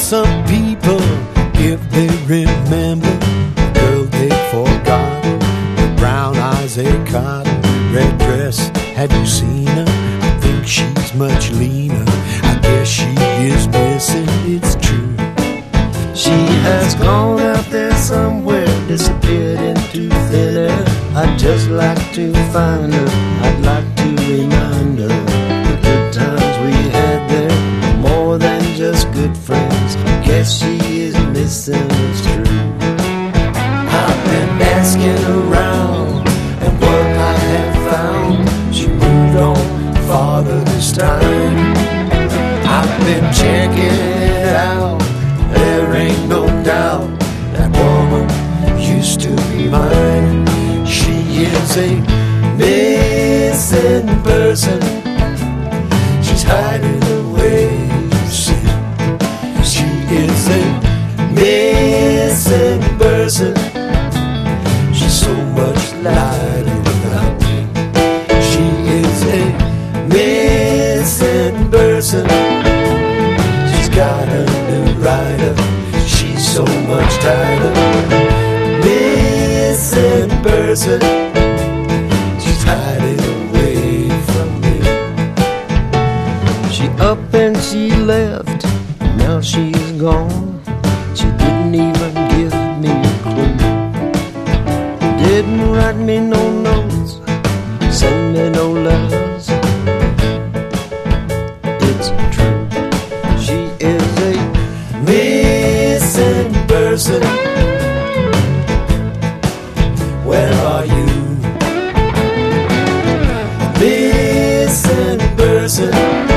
some people, if they remember the girl they've forgotten, the brown eyes they cotton, red dress, have you seen her? I think she's much leaner. I guess she is missing, it's true. She has gone out there somewhere, disappeared into thin air. I'd just like to find her, I'd like to remind her the good times we had there, more than just good friends. Guess she is missing, it's true. I've been asking around, and what I have found, she moved on farther this time. I've been checking it out, there ain't no doubt that woman used to be mine. She is a missing person, she's hiding away, you see. She is a missing person, she's so much lighter without me. She is a missing person, she's got a new rider, she's so much tighter. Missing person, she's hiding away from me. She up and she left, now she's gone. She didn't even give me a clue, didn't write me no notes, send me no letters. It's true, she is a missing person. Where are you? Missing person.